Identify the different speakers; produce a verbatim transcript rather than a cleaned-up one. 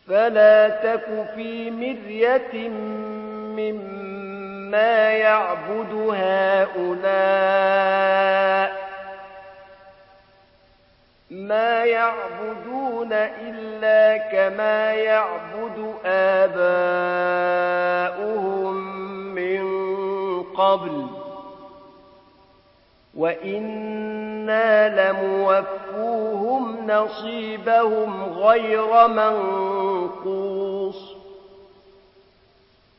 Speaker 1: فلا تك في مرية مما يعبد هؤلاء ما يعبدون إلا كما يعبد آباؤهم من قبل وإنا لموفوهم نصيبهم غير منقوص